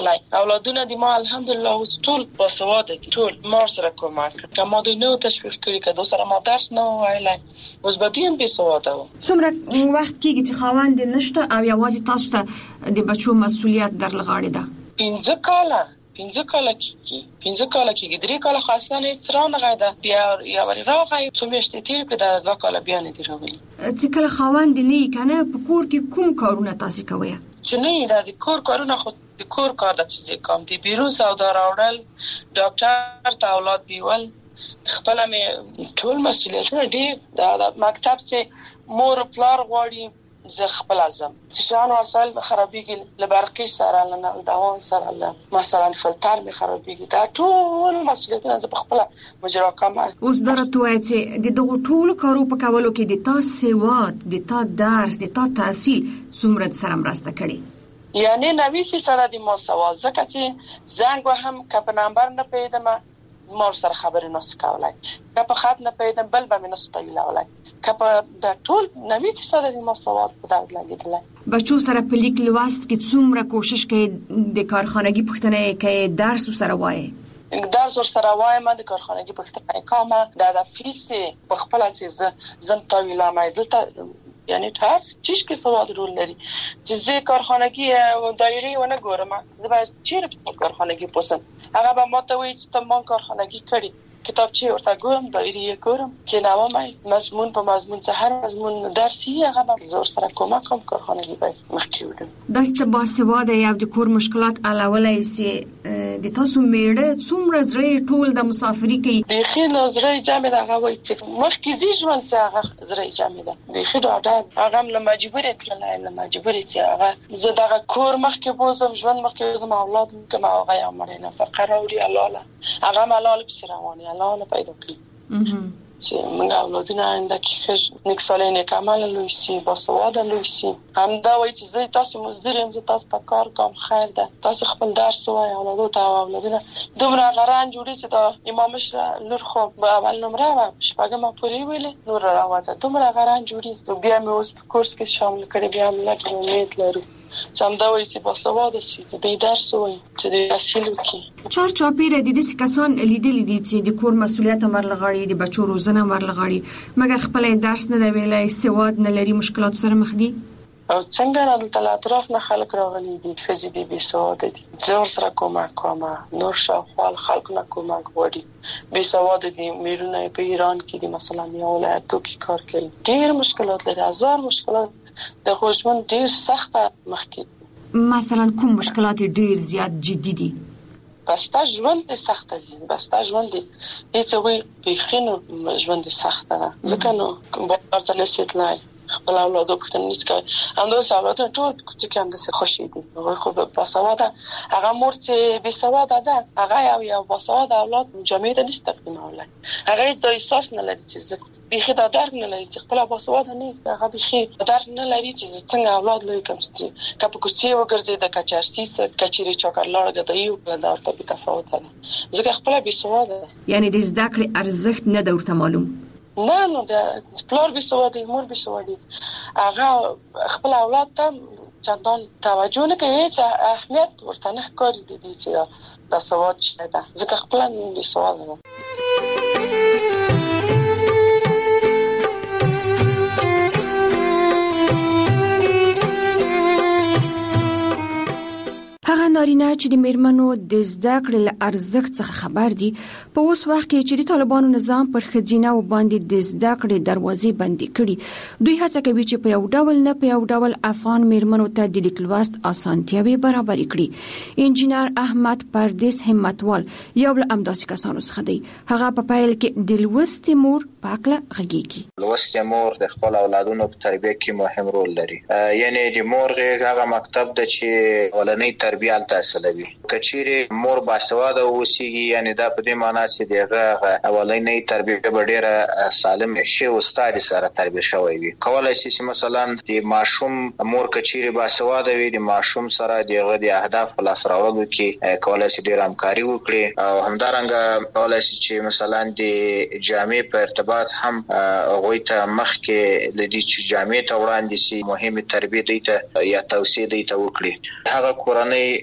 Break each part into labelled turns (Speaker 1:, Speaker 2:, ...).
Speaker 1: اولادونه د ما الحمدلله اوس ټول باسواده دي، ټول ما سره کومک کوي. ما دوی نو تشویق کړی کده سره ما درس نه وایلای، اوس به دوی هم باسواده و.
Speaker 2: څومره وخت کېږي چې خاوند نشته او یوازې تاسو ته د بچو مسؤلیت در لغاړه ده؟
Speaker 1: 15 کاله کېږي 3 کاله خاصه نه څرانه غاده بیا یا ور راغی څو میاشتې تیر کړه 2 کاله بیا نه دی راغلی.
Speaker 2: چې کله خاوند نه کنه په کور کې کوم کارونه تاسو کوي؟
Speaker 1: چې نه د کور کارونه خو د کور کار د چیزې کم دي، بیرون سودا راوړل، ډاکټر ته اولاد بیول، خپل مې ټول مسؤلیتونه دي. د مکتب چې مور پلار غواړي زه خپل اعظم چې شان وسایل خرابېږي لبرقي سره نه دوام سره مثلا فلتر می خرابېږي، دا ټول مسؤلیتونه زه په خپل مجرا کوم.
Speaker 2: اوس درته وایي چې د دغه ټول کارو په کولو کې د تاسو سواد، د تاسو درس، د تاسو تحصیل څومره سره مرسته کړي؟
Speaker 1: یعنی 90% د ما سواد زکه چې زنګ وهم کپ نمبر نه پیدم ما سره خبرې نه کولای، کپ خط نه پیدم بل به مې نه ستایلای، کپ د ټول 90% د ما سواد په دغه لګیدل.
Speaker 2: بچو سره په لیک لوست کې څومره کوشش کوي د کارخانګي پښتنه کوي درس سره وایي؟
Speaker 1: درس سره وایي ما د کارخانګي پښتنه کومه د فیس په خپل چې زم طويله مې دلته یعنی هر چیز کې سواد رول لري چې زه کارخانګي دایره ونه ګورم، زه به چیرې په کارخانګي پوسم هغه به ماته وایي چې ته ما کارخانګي کړی کتابچه ورته ګورم دایره ګورم کې نامه مې مضمون په مضمون څه هر مضمون درسي هغه به زور سره کومک کوم کارخانګي به مخکې وډم.
Speaker 2: داسته باسواده یو د کور مشکلات علاوه سي د تاسو میړه څومره زړه ټول د مسافري کوي؟ د
Speaker 1: خیل زړه جامې دغه وایي چې مخکې زی ژوند چې هغه زړه جامې ده د خیل عادت هغه له مجبورې تللای له مجبورې چې هغه زه دغه کور مخکې بوزم ژوند مخکې بوزم اولاد کوم هغه یا مړ نه فقره وړي الله هغه ملال په رواني الله نه پیدا کړی چې موږ اولادونه آینده کې نیک سالي نیک عمل لوي سي باسواد لوي سي. همدا وایي چې زه تاسو مزدور یم، زه تاسو ته کار کوم خیر ده، تاسو خپل درس وایي اولادو ته اولادونه دومره غران جوړي چې دا امام مشر لور خو اول نمبر و شپږم پوری ویلې نور راوته دومره غران جوړي بیا مې اوس کورس کې شامل کړي بیا موږ امید لرو چې همدا وایي چې باسواده شي چې د درس وایي چې د تحصیل وکړي.
Speaker 2: چار چاپیره د دې کسان لیدلې دي چې د کور مسؤلیت مرلغړي د بچو روزنه مرلغړي مګر خپل درس نه دی ویلای سواد نه لري مشکلات سره مخ دي
Speaker 1: او څنګه د اطراف نه خلک راغلي دي فزي دي بي سواد دي زور سره کومک کومه نور شاوخوا خلک نه کومک وړي بي سواد دي میرونه په ایران کې دي مثلا یو ولایتو کې کار کوي ډیر مشکلات لري هزار مشکلات د خوشمن ډیر سخته مخکې
Speaker 2: مثلا کوم مشکلات ډیر زیات جدي دي
Speaker 1: بستا ژوند سخته دي بستا ژوند هیڅ وی بخینو ژوند سخته ده ځکه نو ورته نسیتلای خپل اولادو پښتنه نيس کوي اندوس اولادو ټول چې کوم د خوشي دي هغه خو په سواده هغه مور چې به سواده ده هغه یو باسواده اولاد جامعه ته نشته تقدیمولای هغه د احساس نه لري چې بيخي دا درک نه لري چې خپل باسواده نه هغه بيخي درک نه لري چې څنګه اولاد لوي کوم چې کپ کوڅې وګرځي د کچارسي سره کچيري چوکرلار غدایو د ورته په تفاوت ده ځکه خپل باسواده
Speaker 2: یعنی د زده کړې ارزښت نه درته معلوم
Speaker 1: نه د پلار بسوادي مور بسوادي هغه خپل اولاد ته چندان توجه نه کوي چې اهمیت ورته نه ښکاري دي چې د سواد شته ځکه خپل د سواد نه
Speaker 2: نارینه چې د میرمنو د زده کړې له ارزښت څخه خبر دي په اوس وخت کې چې د طالبانو نظام پر ښځینه و باندې د زده کړې دروازې بندې کړي دوی هڅه کوي چې په یو ډول نه په یو ډول افغان میرمنو ته د لیک لوست اسانتیاوې برابر کړي. انجینر احمد پردیس همتوال یو له امداسي کسانو څخه دی. هغه په پیل کې د لوستې مور پاکله غږیږي.
Speaker 3: لوستې مور د خپل اولادونو په تربیه کې مهم رول لري. یعنی د مور هغه مکتب د چې ولنۍ تربیه تاسلوي کچيري مور باسواده اوسيږي یعنی دا په دې معنی چې دغه اولنۍ تربیه به ډیره سالم شي او استاد سره تربیه شوی وي کولای شي چې مثلا د ماشوم مور کچيري باسواده وي د ماشوم سره دغه د اهداف په لاس راوړلو کې کولای شي ډیره همکاري وکړي او همدارنګه کولای شي چې مثلا د جامع په ارتباط هم غوي ته مخ کې لدی چې جامع ته وړاندې شي مهمه تربیه دیته یا توصیه دیته وکړي هغه کورنۍ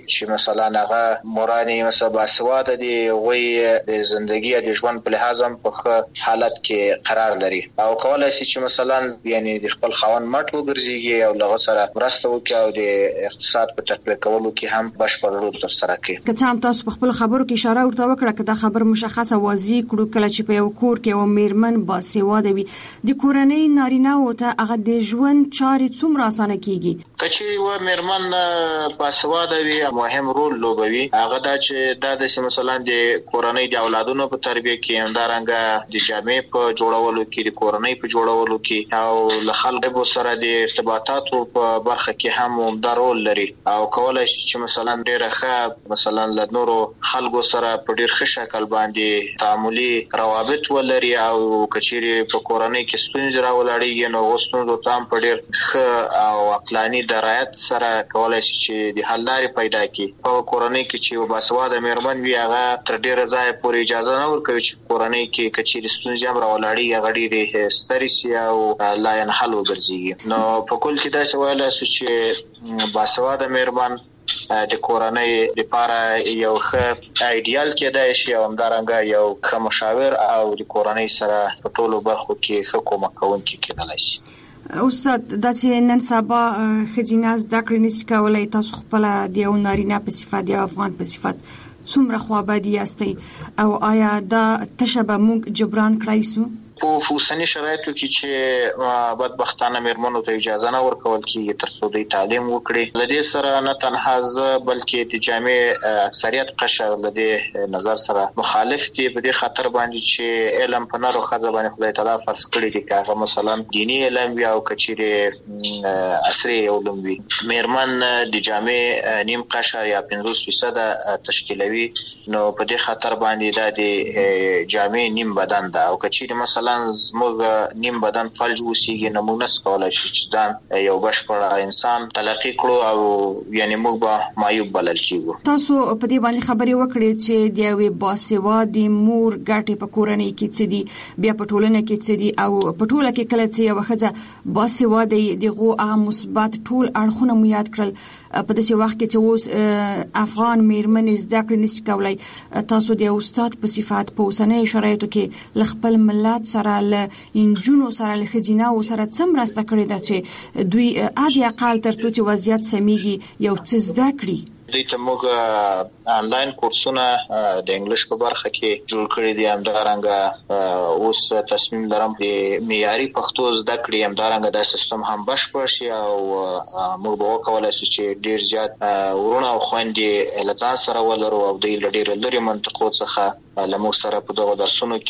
Speaker 3: چې مثلا هغه مورانی مثلا باسواده دي وي د ژوندۍ د ژوند په لحاظ هم په حالت کې قرار لري او کولای شي چې مثلا یعنی د خپل خاوند مټ وګرځيږي او لغه سره مرسته وکړي او د اقتصاد په تقویه کولو کې هم بشپړ رول ترسره کوي.
Speaker 2: که څه هم تاسو په خپل خبرو کې اشاره ورته وکړه چې دا خبر مشخصه واضح کړو کله چې په یو کور کې یو میرمن باسواده وي د کورنۍ نارینه او ته هغه د ژوند چارې څومره اسانه کیږي.
Speaker 3: کچې و میرمن باسواده وي مهم رول لوبوي هغه دا چې د مثلا د کورنۍ د اولادونو په تربیه کې همدارنګه د جامع په جوړولو کې د کورنۍ په جوړولو کې او له خلکو سره د ارتباطاتو په برخه کې هم عمده رول لري او کولای شي چې مثلا ډیره ښه مثلا له نورو خلکو سره په ډیر ښه شکل باندې تعاملي روابط ولري او کچېری په کورنۍ کې ستونزې راولړي نو وستونزو تام په ډیر ښه او عقلاني درایت سره کولای شي چې د حل لارې پیدا کړي. په کورنۍ کې چې باسواده میرمن وي هغه تر ډیره ځای پورې اجازه نه ورکوي چې کورنۍ کې کچېری ستونزې هم راولړي هغه ډېرې سترې سي او لا ينحل وګرځي. نو په کول کې دا څه ویل چې باسواده میرمن د کورنۍ لپاره یو ښه ایډیال کېدای شي او همدارنګه یو ښه مشاور او د کورنۍ سره په ټولو برخو کې ښه کومک کوونکی کېدای شي.
Speaker 2: استاد دا چې نن سبا خځینه زده کړې نشي کولای تاسو خپل د یو نارینه په صفت یا افغان په صفت څومره خوابدي یاستئ او آیا دا تشبه موږ جبران کړای سو؟
Speaker 3: په اوسنی شرایطو کې چې بدبختانه میرمنو ته اجازه نه ورکول کیږي تر څو د تعلیم وکړي. لدې سره نه تنها ز بلکې د جامع اکثریت قشر لدې نظر سره مخالف دي په دې خاطر باندې چې علم په نارو خزه باندې خدای تعالی فرض کړی دی که مثلا دینی علم یا او کچېره عصري علوم وي میرمن د جامع نیم قشر یا 50% تشکیلوي نو په دې خاطر باندې د جامع نیم بدن ده او کچېره مثلا زموږ نیم بدن فلج وسیږي نو موږ نس کولای شو چې ځان یو بشپړ انسان تلقي کړو او یعنی موږ به معیوب بلل کیږو.
Speaker 2: تاسو په دې باندې خبرې وکړې چې د یوې باسواده مور ګټې په کورنۍ کې څه دي بیا په ټولنه کې څه دي او په ټوله کې کله چې یو ښځه باسواده دغه هغه مثبت ټول اړخونه مو یاد کړل په داسې وخت کې چې اوس افغان میرمنې زده کړې نشي کولای تاسو د استاد په صفات په اوسنۍ شرایطو کې خپل ملت سره له انجونو سره له خځینه او سره څم راسته کړی دا چې دوی عادي اقل تر څو چې وضعیت سميږي یو څه زده کړي.
Speaker 3: دوی ته موږ آنلاین کورسونه د انګلیش په برخه کې جوړ کړی دي همدارنګه اوس تصمیم لرم د معیاري پښتو زده کړې همدارنګه د سیستم هم بشپړ شي او موږ به وکولای شو چې ډیر زیات ورونه او خويندې لږ سره ولرو او د ډیر لري منطقو څخه لمو سره په دغه درسونو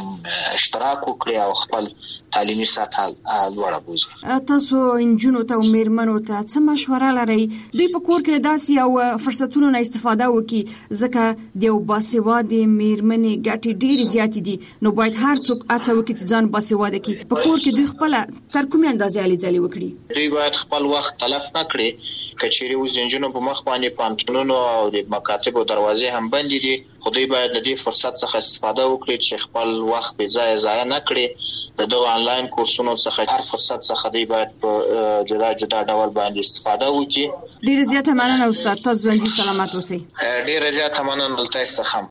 Speaker 3: کې اشتراک وکړي او خپل تعلیمي سطح لوړه بوزي.
Speaker 2: تاسو انجونو ته میرمنو ته څه مشوره لرئ دوی په کور کې داسې یو فرصتونو نه استفاده وکړي ځکه د یو باسواده میرمنې ګټې ډېرې زیاتې دي نو باید هر څوک هڅه وکړي چې ځان باسواده کړي په کور کې دوی خپل تر کومې اندازې علي ځلې وکړي.
Speaker 3: دوی باید خپل وخت تلف نه کړي کچېری اوس انجونو په مخ باندې پانتونونو او د مکاتبو دروازې هم بندې دي خو دوی باید د دې فرصت څخه استفاده وکړي چې خپل وخت به ضایع نه کړي. دغه آنلاین کورسونو څخه هر فرصت څخه دوی باید په جدا جدا ډول باندې استفاده وکړي.
Speaker 2: ډېر زیات مننه استاد تاسو ژوندۍ سلامت اوسئ.
Speaker 3: ډېر زیات مننه تاسو څخه.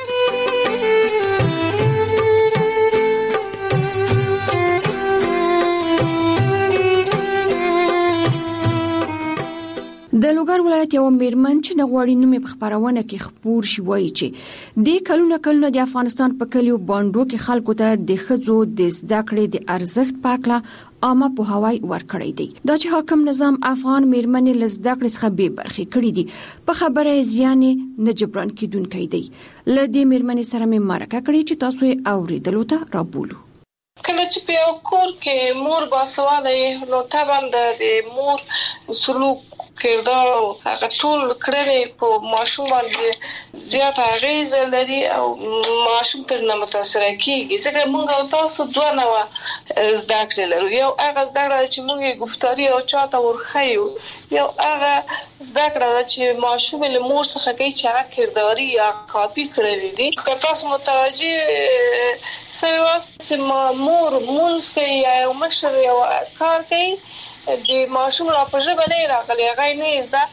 Speaker 2: د لوګر ولایت یو میرمن چې نغواړي نومې په خبرونه کې خبر شي وایي چې د کلونه د افغانستان په کلیو باندې کې خلکو ته د خځو د زده کړې د ارزښت پاکله عامه په هواي ورکړی دی. دا چې حاکم نظام افغان میرمنې له زده کړې څخه بې برخې کړې دي په خبره زیان نه جبران کیدونکې دی. له دې میرمنې سره مې مرکه کړې چې تاسو یې اوریدلو ته رابولو.
Speaker 1: کله چې په یو کور کې مور باسواده نو طبعا د مور سلوک کردار او هغه ټول کړنې په ماشوم باندې زیات اغیزه لري او ماشوم تر نه متاثر کیږي ځکه موږ تاسو دوه نوع زده کړې لرو. یو هغه زده کړه چې موږ گفتاري او چاته ورخیو یو هغه زده کړه چې ماشوم له مور څخه کوي چې هغه کرداري یا کاپی کړی دي. که تاسو متوجه سوي چې مور مونږ کوي یا مشر یو کار کوي د ماشوم را په ژبه نه راغلی هغه نه زده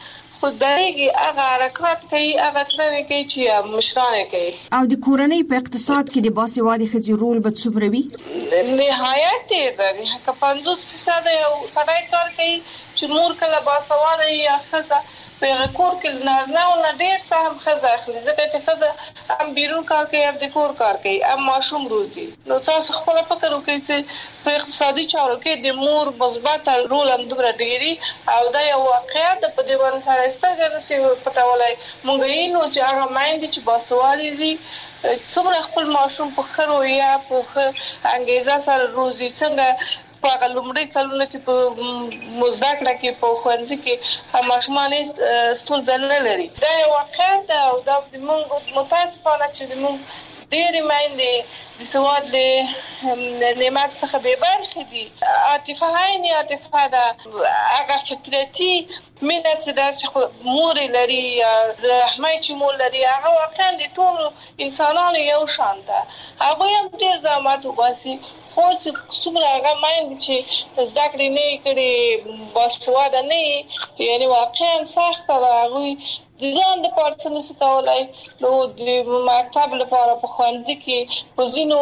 Speaker 1: خو دغه هغه حرکت کوي هغه کړنې کوي چې مشران کوي.
Speaker 2: او د کورنۍ په اقتصاد کې د باسواده ښځې رول به څومره وي؟
Speaker 1: نهایت ډېر دی. که 50% یو سړی کار کوي چې مور کله باسواده یا ښځه په کور کې نه ډېر سهم ښځه اخلي، ځکه چې ښځه هم بیرون کار کوي هم د کور کار کوي هم ماشوم روزي. نو تاسو خپل فکر وکړئ چې په اقتصادي چارو کې د مور مثبت رول هم دومره ډېری او دا یو واقعیت د په دې باندې سره سترګې نشي پټولای. مونږ یې نو چې هغه مایند چې باسواده دي څومره خپل ماشوم په خرو یا په انګیزه سره روزي، څنګه په لومړي کلونو کې په مزدکړه کې په ښوونځي کې ماشومان ستونزه نه لري. دا یو واقعیت او دا موږ متاسفانه چې موږ ډېرې میندې د سواد د نعمت څخه بې برخې دي. عاطفه عاطفه ده، هغه فطرتي مینه چې دا چې مور لري یا رحمت چې مور لري هغه واقعا د ټولو انسانانو یو شان ده. هغه هم ډېر زحمت وباسي، خو چې څومره هغه میندې چې زده کړې نه کړي باسواده نه یعنی واقعا سخته ده. هغوی د ځان د پاره څه نشي کولای. نو د مکتب لپاره په ښوونځي کې په ځینو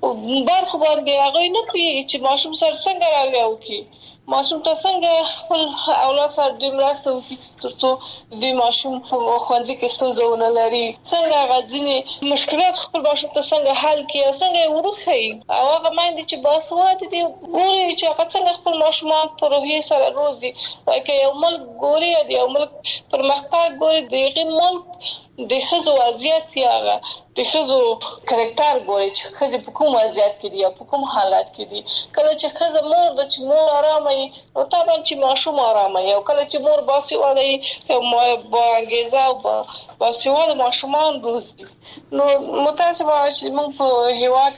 Speaker 1: برخو باندې هغوی نه پوهېږي چې ماشوم سره څنګه رویه وکړي، ماشوم ته څنګه خپل اولاد سره د مرسته وکړي تر څو د ماشوم په ښوونځي کې ستونزه ونه لري، څنګه هغه ځینې مشکلات خپل ماشوم ته څنګه حل کړي او څنګه یې وروښيي. او هغه میندې چې باسواده دي ګوري چې هغه څنګه خپل ماشومان په روحیې سره روزي. وایي که یو ملک ګوري یا د یو ملک پرمختګ ګوري د هغې ملک د ښځو وضعیت یا د ښځو کرکټر ګوري چې ښځې په کوم وضعیت کې دي یا په کوم حالت کې دي. کله چې ښځه مور ده چې مور آرامه وي نو طبعا چې ماشوم آرامه وي، او کله چې مور باسواده وي با انګیزه او باسواده ماشومان روزي. نو متاسفانه چې موږ په هېواد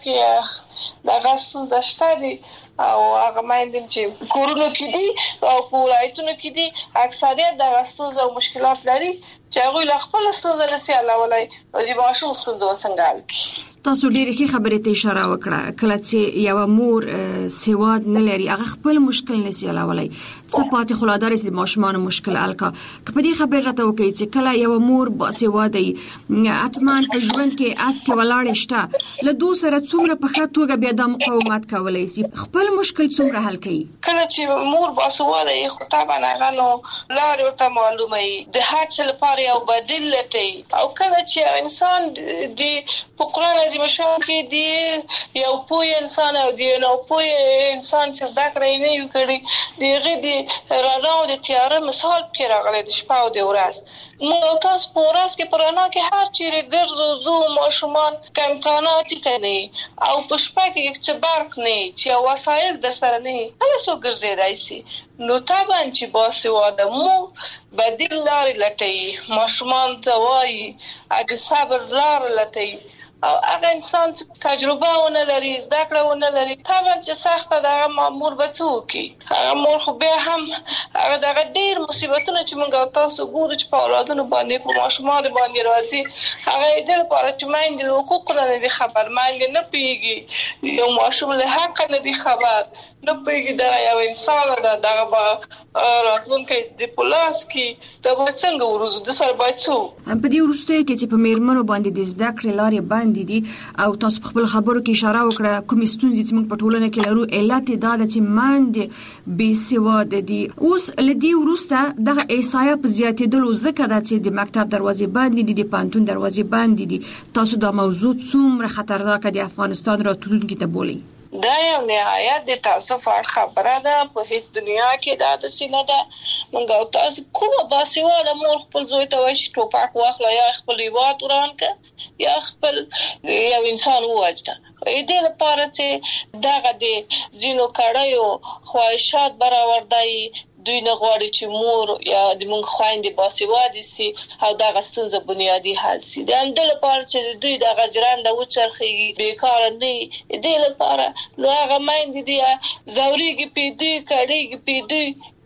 Speaker 1: کې دغه ستونزه شته دي او هغه میندې چې کورونو کې دي او په ولایتونو کې دي اکثریت دغه ستونزه او مشکلات لري چې هغوی له خپله ستونزه نشي حلولی او د ماشوم ستونزه څنګه حل کړي.
Speaker 2: تاسو ډېرې ښې خبرې ته اشاره وکړه. کله چې یوه مور سواد نه لري هغه خپل مشکل نشي حلولی، څه پاتې خو لا دا رسي د ماشومانو مشکل حل کا. که په دې خبرې راته وکړئ چې کله یوه مور باسواده وي حتما په ژوند کې اس کې ولاړې شته، له دو سره څومره په ښه توګه بیا دا مقاومت کولی شي، خپل مشکل څومره حل کوي.
Speaker 1: کله چې مور باسواده وي خو طبعا هغه نو لارې ورته معلومه وي، د هر څه لپاره یو بدیل لټوي. او کله چې انسان د په قرآن عظیم شان کې دی یو پوه انسان او دی نو پوه انسان چې زده کړې نه وي کړي د هغې د رڼا او د تیاره مثال پکې راغلی د شپه او د ورځ. موږ تاسو په ورځ کې په رڼا کې هر چیرې ګرځو ځو ماشومان که امکانات یې کوي او په شپه کې چې برق نه چې وسایل در سره نه کله څوک ګرځېدای شي. نو طبعا چې باسواده مور بدیل لارې لټوي، ماشومان ته وایي د صبر لاره لټوي. او هغه انسان چې تجربه ونه لري زده کړه ونه لري طبعا چې سخته ده هغه مور به څه وکړي. هغه مور خو بیا هم هغه دغه ډېر مصیبتونه چې موږ او تاسو ګورو چې په اولادونو باندې په ماشومانو باندې راځي هغه یې دې لپاره چې میندې له حقوقو نه دي خبر، میندې نه پوهېږي، یو ماشوم له حقه نه دي خبر، نه پوهېږي دغه یو انسان ده دغه به راتلونکی د په لاس کې دا به څنګه وروزو د سره باید څه
Speaker 2: په دې وروستیو کې چې په میرمنو باندې د زده کړې لارې بندې دي او تاسو په خپل خبرو کې اشاره وکړه کومې ستونزې چې موږ په ټولنه کې لرو علت یې دا ده چې میندې بېسواده دي. اوس له دې وروسته دغه احصایه په زیاتېدلو ځکه ده چې د مکتب دروازې بندې دي، د پوهنتون دروازې بندې دي. تاسو دا موضوع څومره خطرناکه د افغانستان راتلونکي ته بولئ؟
Speaker 1: دا یو نهایت د تاسف خبره ده. په هیڅ دنیا کې دا داسې نه ده. موږ او تاسو کومه باسواده مور خپل زوی ته وایي چې ټوپک واخله یا خپل هېواد وران کړه یا خپل یو انسان ووژنه. دې لپاره چې دغه د ځینو کړیو خواهشات برآورده دوی نه غواړي چې مور یا د موږ خویندې باسواده سي او دغه ستونزه بنیادي حل سي. د همدې لپاره چې دوی دغه ژرنده وچرخېږي بېکاره نه وي، دې لپاره نو هغه میندې دي ځورېږي پې دوی کړېږي پې دوی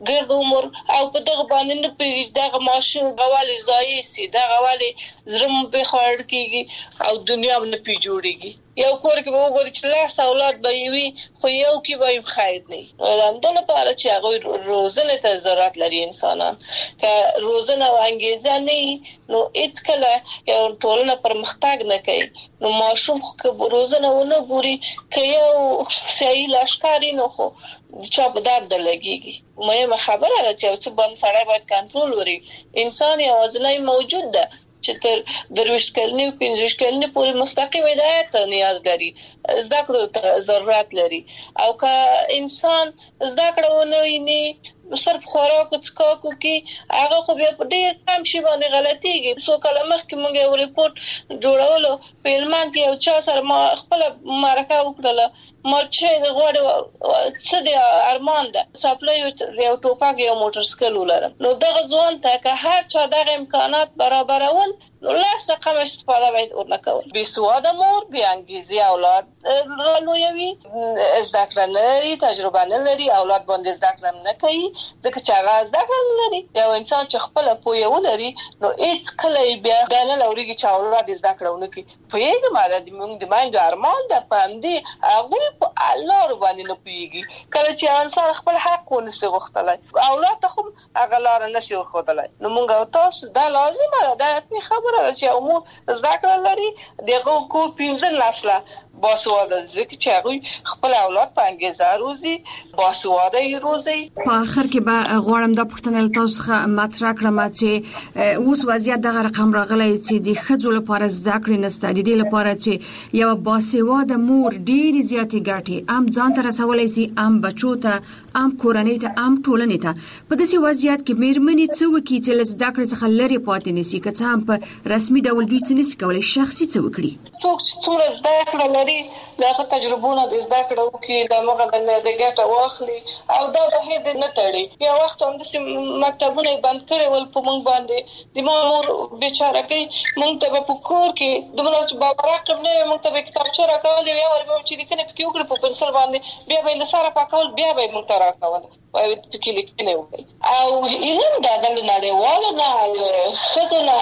Speaker 1: ګرد عمر او په دغه باندې نه پیږي دغه ماشوم غوالي ضایع سي دغه غوالي زرم به خور کیږي او دنیا نه پی جوړيږي یو کور کې به وګوري چې لاس اولاد به وي خو یو کې به خیر نه د لپاره چې هغه روزنه ته ضرورت لري انسانان که روزنه او انګیزه نه نو هیڅ کله یو ټولنه پرمختګ نه کوي نو ماشوم خو روزنه ونه ګوري که یو صحیح لاشکاري نه خو چا په درد لګيږي مهمه خبره ده چې څه باندې سړی باید کنټرول وري انسان یوازې موجود ده چې تر 23 کلنې او 15 کلنې پورې مستقیم هدایت نیاز لري زده کړو ضرورت لري او که انسان زده کړو نه ویني صرف خوراک او څکاکو کې هغه خو بیا په ډیر کم شي باندې غلطيږي څو کله مخکې موږ یو ریپورت جوړولو په علمان کې یو چا سره ما خپل مرکه وکړله مرچې د غوړ څه د ارمان ده چاپلې یو ټوپک یو موټر سایکل ولرم نو دغه ځوان ته که هر چا دغه امکانات برابرول نو لاس رقم استفاده باید ورنکول بی سواده مور بی انگیزی اولاد رالویوی زده کړه لري تجربه نه لري اولاد باندې زده کړه نه کوي ځکه چې هغه زده کړه لري یو انسان چې خپل پوهه ولري نو هیڅ کله بیا نه لوريږي چې اولاد زده کړه ونه کوي پوهیږي ماده د موږ د مایند ارمان د پامدي هغه په الله باندې نه پوهیږي کله چې انسان خپل حق ونسي غوښتلای اولاد ته خو هغه لار نسی ورخدلای نو موږ تاسو دا لازمه ده د خبره چې عموم زده کړه لري دغه کو 15 نسله باسواده ځکه چې هغه خپل اولاد په انګیزه روزي باسواده روزي
Speaker 2: په اخر کې به غواړم د پښتنل تاسو څخه مطرح کړم چې اوس وضعیت دغه رقم راغلی چې د خځو لپاره زده کړې نشته د دې لپاره چې یو باسواده مور ډېر زیاتې ګټي ام ځان ته رسولای شي ام بچو ته ام کورنۍ ته ام ټولنې ته په داسې وضعیت کې مېرمنې څه وکړي چې زده کړې څخه لري پاتې نشي که څه هم په رسمي ډول دوی څه نشي کولای شخصي څه وکړي
Speaker 1: څوک چې څومره زده کړه لري لکه تجربونه د زده کړه وکړي د مغه د ګټه واخلي او دا به د نه تړي یو وخت هم د مکتبونه بند کړي ول په مونږ باندې د مامور بیچاره کوي مونږ ته په کور کې دغه چې بابا رقم نه مونږ ته کتابچه راکول یا ورته چې لیکنه پکې وکړي په پنسل باندې بیا به له سره پاکول بیا به مونږ ته راکول او پکې لیکنه وکړي او علم دا د نړیوالو نه خزونه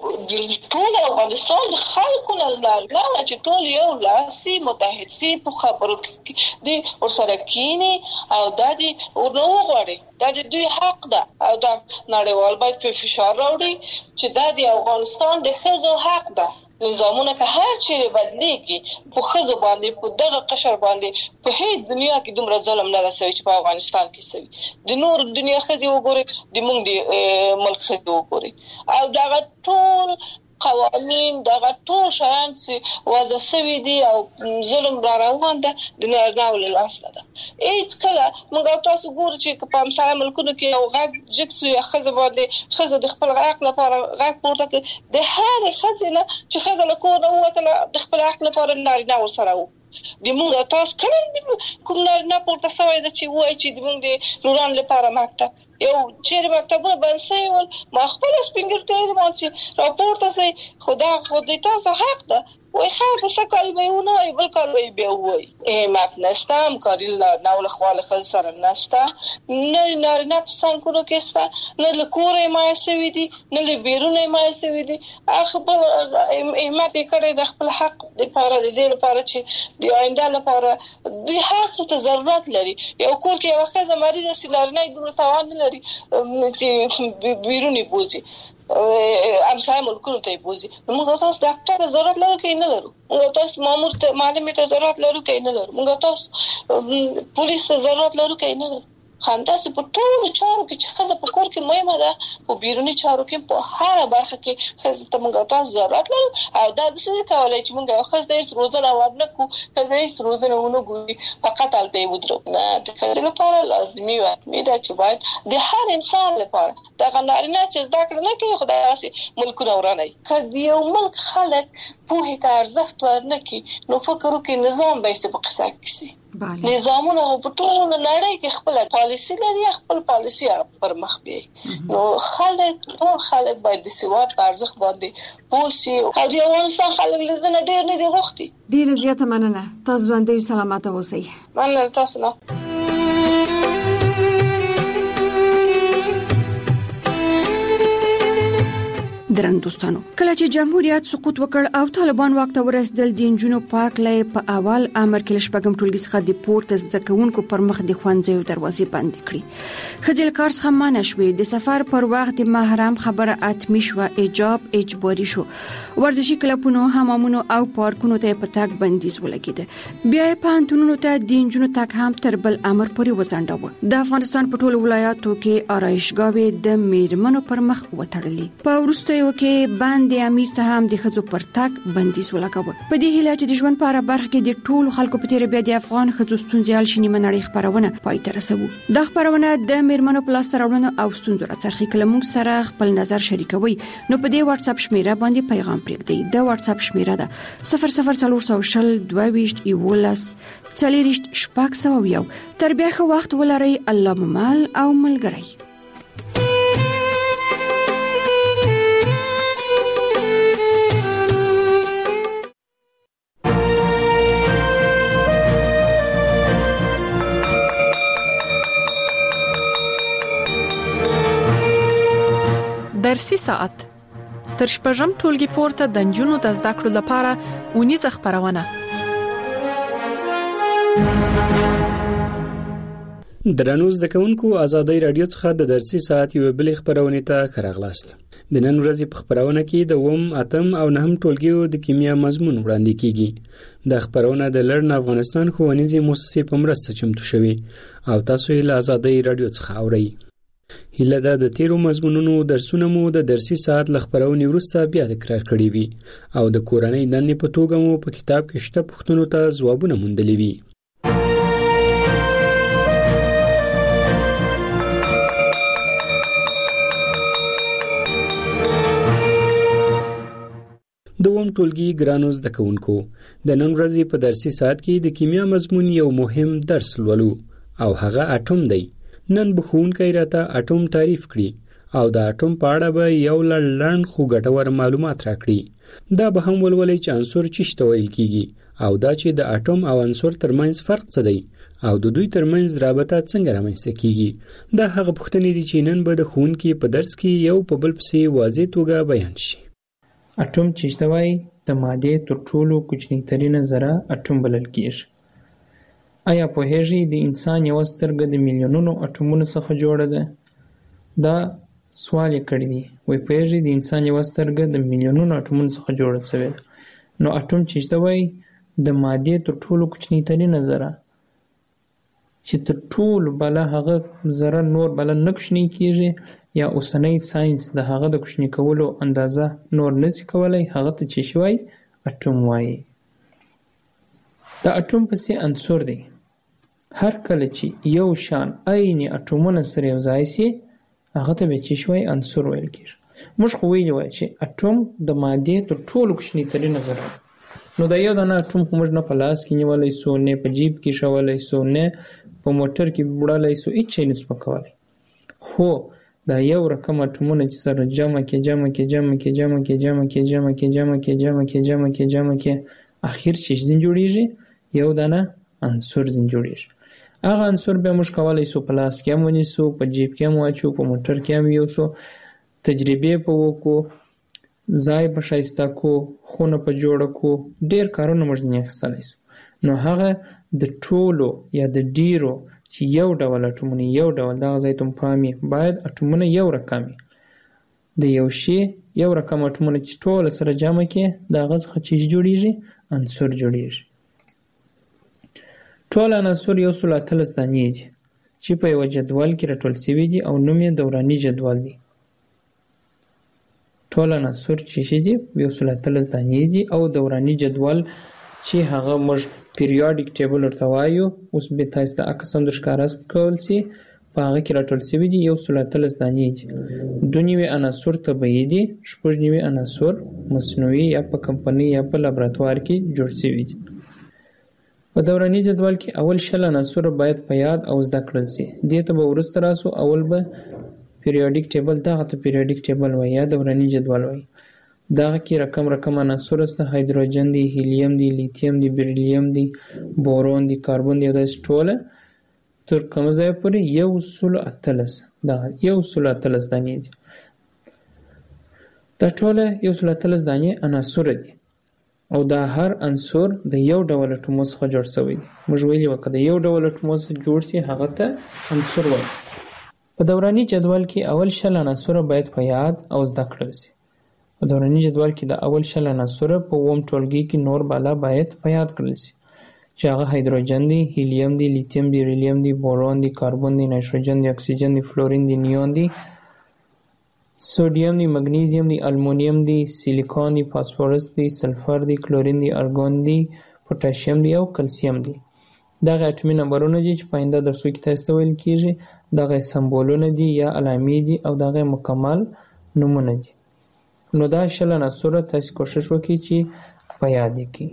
Speaker 1: چې ټول افغانستان د خلکو نه لارښوونه چې ټول یو لاسي متحد سي په خبرو کې دي ورسره کینی او د دې ورنو غواړي د دوی حق ده او دا نړیوال باید په فشار راوړي چې د افغانستان د خزو حق ده نظامونه که هر چیرې بدلېږي په خزو باندې په دغه قشر باندې په هیڅ دنیا کې دومره ظلم نه رسوي چې په افغانستان کې سوي د نور دنیا خزي وګوري د موږ د ملک خزي وګوري او دغه ټول قوانین دغه ټول شیان چې وضع شوي دي او ظلم را روان ده د نړیوال لاسته ده هیڅ کله موږ تاسو ګورو چې په همسایه ملکونو کې یو غږ جکسو یا خزه باندې خزه د خپل حق لپاره غږ پورته کوي د هر خزه چې خزه له کور نه وته د خپل حق لپاره نارینه ورسره وو د موږ تاسو کله کوم نه پورته سوی د چې وای چې د موږ د لوران لپاره مکتب یو چیرې مکتبونه بند شوي ول ما خپل سپینګرټی ما چې راپورته سي خدا خو تاسو حق ده وای خیر د شکل به ونه ای بل کار وی به وای مات نستم کاری نه ول خواله خل سره نستا نه نه پسنګورو کېستا نه له کورې ما سوي دي نه له بیرونه ما سوي دي خپل ایمت کړي د خپل حق د لپاره د دې لپاره چې د آینده لپاره د هر څه ته ضرورت لري یو کور کې یو ښځه مریضه سیلارنه دوه توان لري چې بیرونی بوزي همسایه ملکونو ته بوزي موږ تاسو ډاکټر ته ضرورت لرو کې نه لرو موږ تاسو مامور ته معلم ته ضرورت لرو کې نه لرو موږ تاسو پولیس ته ضرورت لرو کې نه لرو خانداسي په ټولو چارو کې چې خزه په کور کې مهمه ده او بیرونی چارو کې په هر برخه کې خزه ته موږ تاسو ضرورت لرو او دا د څه کولای چې موږ خزه د روزنه ورنه کو خزه د روزنه ونه ګوري فقط الته ودرو نه د خزه لپاره لازمي و دا چې باید د هر انسان لپاره دا غنارینه چې زده کړه نه کوي خدای واسي ملکونه ورانه کړي یو ملک خلک په ته ارزښت ورنکي نو فکر وکړي نظام به څه په قصه کې نظامونه په ټول نړۍ کې خپل پالیسي لري خپل پالیسي پر مخ بیاي نو ټول خلک باید د سواد په ارزښت باندې پوسي او د افغانستان خلک لزنه ډېر نه دي غوښتي
Speaker 2: ډېر زیاته مننه تاسو باندې سلامات اوسئ
Speaker 1: مننه تاسو نه
Speaker 2: درن دوستانو کله چې جمهوریت سقوط وکړ او طالبان واک ته ورسېدل د انجونو پاکلې په اول امر کې شپږم ټولګي څخه د پورته زده کوونکو پر مخ د ښوونځیو دروازې بند کړې خځل کار څخه منع شوې د سفر پر وخت محرم خبره اتمی شو ایجاب اجباري شو ورزشي کلبونو حمامونو او پارکونو ته په تاګ بندیز ولګید بیا په انټونو ته د انجونو تاګ هم تر بل امر پورې وځنډاوه د افغانستان په ټولو ولایاتو کې آرایشګاوې د میرمنو پر مخ وتړلې په ورستیو کې باندې امیر ته هم د خځو پر تاګ بندیز ولګاوه په دې هیله چې د ژوند په اړه برخه کې د ټولو خلکو په تیر بیا د افغان خځو ستونزې حل شي منړې خبرونه پای ته رسوو د خبرونه د میرمنو په لاس راوړنو او ستونزو راڅرخي کله موږ سره خپل نظر شریکوي نو په دې واتس اپ شمیره باندې پیغام پرېږدئ د واتس اپ شمیره ده 00400 22 11 40 شپږ تر بیا ښه وخت ولرئ الله مال او ملګری
Speaker 4: درسي ساعت تر شپږم ټولګي پورته د نجونو د زده کړو لپاره ونیزه خبرونه
Speaker 5: درنو زده کوونکو ازادي رادیو څخه د درسي ساعت یو بل خبرونه ته خراغلاست د نن ورځې په خبرونه کې د وم اتم او نهم ټولګیو د کیمیا مضمون وړاندې کیږي د خبرونه د لړن افغانستان ښوونیزي مؤسسې په مرسته چمتو شوی او تاسو یې له ازادي رادیو څخه اورئ هله د تیرو مضمونونو درسونه مو د درسي ساعت لخبرونې وروسته بیا تکرار کړي وي او د کورنۍ دندې په توګه مو په کتاب کې شته پوښتنو ته ځوابونه موندلي وي دوم ټولګي ګرانو زده کوونکو د نن ورځې په درسي ساعت کې د کیمیا مضمون یو مهم درس لولو او هغه اټوم دی نن بخونکې راته اټوم تعریف کړي او د اټوم په اړه به یو لړن خو ګټور معلومات راکړي دا به هم ولولې چې عنصر چیشته ویل کیږي او دا چې د اټوم او عنصر ترمنځ فرق څه دی او د دوی ترمنځ رابطه څنګه رامنځته کیږي دا هغه پوښتنې دي چې نن به د ښوونکي په درس کې یو په بل پسې واضح توګه بیان شي
Speaker 6: اټوم چیشته وایي د مادې تر ټولو کوچنی ترینه ذره اټوم بلل کیږي آیا پوهیږئ د انسان یو سترګه د میلیونونو اټومونو څخه جوړه ده دا سوال یې کړی دی وایي پوهیږئ د انسان یو سترګه د میلیونونو اټومونو څخه جوړه شوې ده نو اټوم چیشته وایي د مادې تر ټولو کوچنی ترینه ذره چې تر ټولو بله هغه ذره نور بله نه کوچنی کیږي یا اوسنی ساينس د هغه د کوچنی کولو اندازه نور نشي کولای هغه ته چې شوی اټوم وایي د اټوم پسې عنصر دی هر کله چې یو شان عین اټومونه سره یو ځای شي هغه ته به چې شوی عنصر ویل کیږي موږ خو ویلي وای چې اټوم د مادې تر ټولو کوچنی ترینه ذره نو دا یو دانه اټوم خو موږ نه په لاس کې نیولای سو نه په جیب کې شولای سو نه په موټر کې وړلای سو هیڅ شی نسو پکولای خو دا یو رقم اټومونه چې سره جمع کې اخر چې ځین جوړیږي یو دانه عنصر ځین جوړیږي هغه عنصر به موږ کولای سو په لاس کې هم ونیسو په جیب کې هم واچو په موټر کې هم یوسو تجربه په وکړو ځای په ښایسته کو خونه په جوړه کو ډیر کارونه موږ ځینې اخیستلی سو نو هغه د ټولو یا د ډیرو چې یو ډول اټومونه یو ډول دغه ځای ته پام وي باید اټومونه یو رقم وي د یو شي یو رقم اټومونه چې ټول سره جمع کې د هغه څخه چې جوړیږي عنصر جوړیږي ټول عناصر یو سل اتلس دانې دي چې په یو جدول کې راټول شوي دي او نوم یې دوراني جدول دی ټول عناصر چې دي یو سل اتلس دانې دي او دوراني جدول چې هغه موږ پیریاډیک ټیبل ورته وایو اوس به تاسو ته عکس هم درښکاره کول شي په هغه کې راټول شوي دي یو سل اتلس دانې دي دوه نوي عناصر طبیعي دي شپږ نوي عناصر مصنوعي یا په کمپنۍ یا په لابراتوار کې جوړ شوي دي په دوراني جدول کې اول شل عناصر باید په یاد او زده کړل شي دې ته به وروسته راسو اول به پیریاډیک ټیبل دغه ته پیریاډیک ټیبل وایي یا دوراني جدول وایي دغه کې رقم عناصر است هایدروجن دی هیلیم دی لیتیم دی بریلیم دی بورون دی کاربن دی داسې ټوله تر کوم ځای پورې یو سل اتلس دانې دي دا ټوله 113 دانې عناصر دي او دا هر عنصر د یو ډول اټومو څخه جوړ شوی دی. موږ ویلي وو که د یو ډول اټومو څخه جوړ شي هغه ته عنصر وایي. په دوراني جدول کې اول 100 عناصر باید په یاد او زده کړل شي. په دوراني جدول کې د اول 100 عناصر په اووم ټولګي کې نور بالا باید په یاد کړل شي چې هغه هایدروجن دی، هیلیم دی، لیتیم دی، ریلیم دی، بورون دی، کاربن دی، نایتروجن دی، اکسیجن دی، فلورین دی، نیون دی، سوډیم دی، مګنیزیم دی، المونیم دی، سیلیکون دی، فاسفورس دی، سلفر دی، کلورین دی، ارګون دی، پوتاشیم دی او کلسیم دی. دغه اټومي نمبرونه دي چې په آینده درسو کې تاسو ته ویل کیږي. دغه سمبولونه دي یا علامې دي او دغه مکمل نومونه دي. نو دا 100 عناصر تاسو کوشش وکړئ چې په یاد کړئ.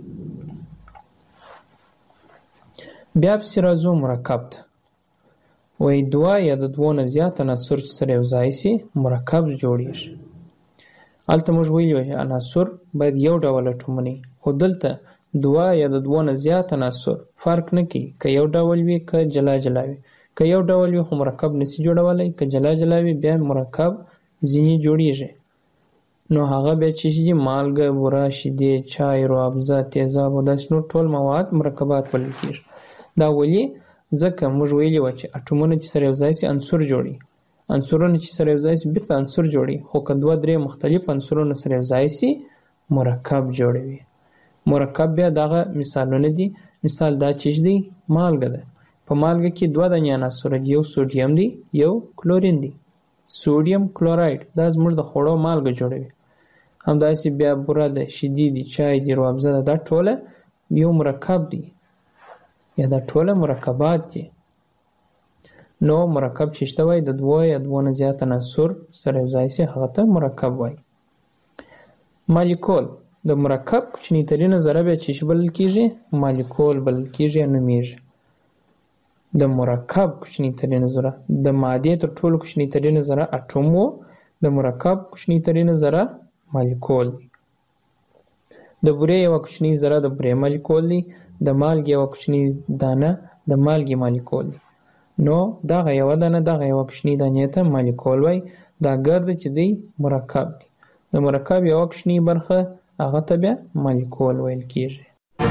Speaker 6: بیا پسې راځو مرکب ته. وایي دوه یا د دوه نه زیات عناصر چې سره یو ځای شي مرکب جوړیږي. هلته موږ ویلي وو چې عناصر باید یو ډول اټومونه وي، خو دلته دوه یا د دوه نه زیات عناصر فرق نه کوي که یو ډول وي که جلا جلا وي. که یو ډول وي خو مرکب نشي جوړولی، که جلا جلا وي بیا مرکب ځینې جوړیږي. نو هغه بیا چې دي مالګه، بوره، شیدې، چای، روابزه، تیزاب او داسې نور ټول مواد مرکبات بلل کېږي. دا ولې؟ ځکه موږ ویلي وو چې اټومونه چې سره یو ځای شي عنصر جوړي، عنصرونه چې سره یو ځای شي بیرته عنصر جوړي، خو که دوه درې مختلف عنصرونه سره یو ځای شي مرکب جوړوي. مرکب بیا دغه مثالونه دي. مثال دا چې دی مالګه ده. په مالګه کې دوه دانې عناصر دي، یو سوډیم دی یو کلورین دی. سوډیم کلوراید دا زموږ د خوړو مالګه جوړوي. همداسې بیا بوره ده، شیدې دي، چای دی، روابزه ده، دا ټوله یو مرکب دی یا دا ټوله مرکبات دي. نو مرکب چې شته وای د دوه یا دوه نه زیات عناصر سره یو ځای شي هغه ته مرکب وای. مالیکول د مرکب کوچنی ترینه ذره بیا چې بلل کېږي مالیکول بلل کېږي یا نومیږي. د مرکب کوچنی ترینه ذره د مادې تر ټولو کوچنی ترینه ذره اټوم و، د مرکب کوچنی ترینه ذره مالیکول دی. د بورې یوه کوچنی ذره د بورې مالیکول دی. د مالګې یوه کوچنی دانه د مالګې مالیکول دی. نو دغه یوه دانه دغه یوه کوچنی دانې ته مالیکول وای. دا ګرده چې دی مرکب دی. د مرکب یوه کوچنی برخه هغه ته بیا مالیکول ویل کېږي.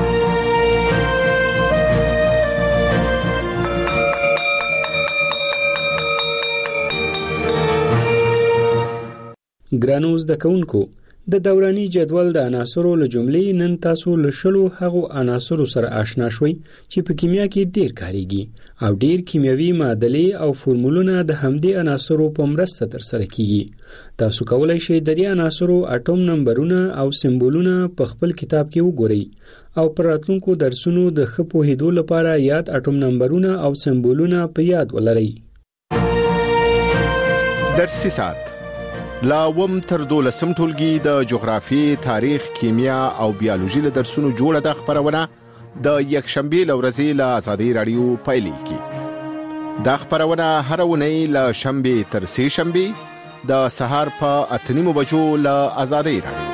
Speaker 5: ګرانو زده کوونکو، د دوراني جدول د عناصرو له جملې نن تاسو له شلو هغو عناصرو سره آشنا شوي چې په کیمیا کې ډیر کاریږي او ډیر کیمیاوي معادلې او فورمولونه د همدې عناصرو په مرسته ترسره کیږي. تاسو کولای شئ د دې عناصرو اټوم نمبرونه او سمبولونه په خپل کتاب کې وګورئ او پر راتلونکو درسونو د ښه پوهېدو لپاره یاد اټوم نمبرونه او سمبولونه په یاد ولرئ.
Speaker 7: درسي ساعت لا وم تر 12 ټولګي د جغرافي، تاریخ، کیمیا او بیولوژي له درسونو جوړه د خبرونه د یکشنبه لورځي له آزادۍ رادیو پایلې کی. دا خبرونه هر ونی له شنبه تر سه شنبه د سهار په 8:30 بجو له آزادۍ رادیو.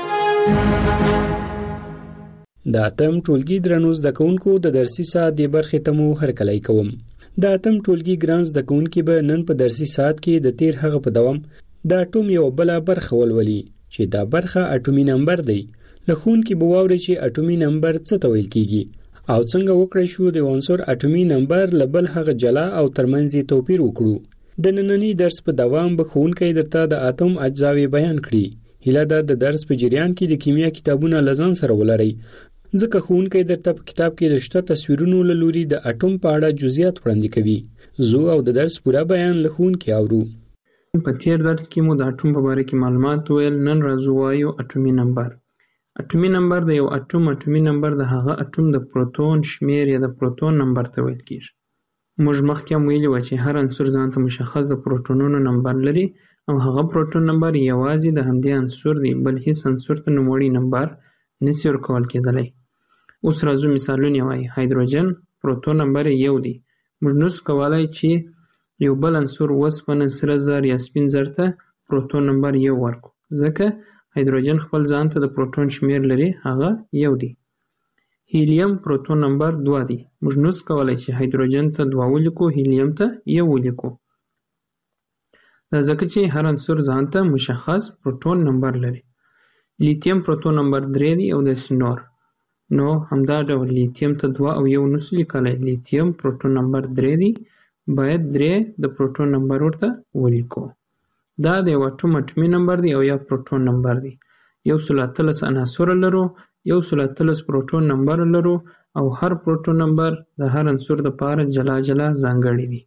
Speaker 5: دا تم ټولګي درنو زده کوونکو د درسي ساعت د برخې ته مو هرکلی کوم. دا تم ټولګي ګران زده کوونکي به نن په درسي ساعت کې د تیر هغه په دوام د اټوم یو بل برخه ولولي چې دا برخه اټومي نمبر دی. لخون کې بواوري چې اټومي نمبر څه ته ویل کیږي او څنګه وکړای شو د عنصر اټومي نمبر لبل هغه جلا او ترمنځ توپیر وکړو. د نننی درس په دوام به ښوونکی درته د اټوم اجزاوې بیان کړي. هیله ده د درس په جریان کې د کیمیا کتابونه لزان سره ولرئ، ځکه ښوونکی درته په کتاب کې د شته تصویرونو له لوري د اټوم په اړه جزئیات وړاندې کوي. زه او د درس پوره بیان له ښوونکي اورو.
Speaker 6: په تیر درس کې مو د اټوم په باره کې معلومات ویل. نن راځو وایو اټومي نمبر. اټومي نمبر د یو اټومي نمبر د هغه اټوم د پروتون شمیر یا د پروتون نمبر ته ویل کېږي. موږ مخکې هم ویلي وو چې هر عنصر ځان ته مشخص د پروتونونو نمبر لري او هغه پروتون نمبر یوازې د همدې عنصر دی، بل هیڅ عنصر ته نوموړی نمبر نشي ورکول کېدلی. اوس راځو مثالونه وایو. هایدروجن پروتون نمبر یو دی. موږ نشو کولی چې یو بل عنصر وسپنه، سره زر یا سپین زر ته پروتون نمبر یو ورکو، ځکه هایدروجن خپل ځان ته د پروتون شمیر لري، هغه یو دی. هیلیم پروتون نمبر 2 دی. موږ نشو کولی چې هایدروجن ته 2 ولیکو، هیلیم ته 1 ولیکو. دا ځکه چې هر عنصر ځان ته مشخص پروټون نمبر لري. لیتیم پروټون نمبر 3 دی او داسې نور. نو همدا ډول لیتیم ته 2 او 1 لیکلی. لیتیم پروټون نمبر 3 دی، باید 3 د پروټون نمبر ورته ولیکو. دا د یو اټوم اټومي نمبر دی او یا پروټون نمبر دی. 113 عناصر لرو، 113 پروټون نمبر لرو او هر پروټون نمبر د هر عنصر لپاره جلا جلا ځانګړی دی.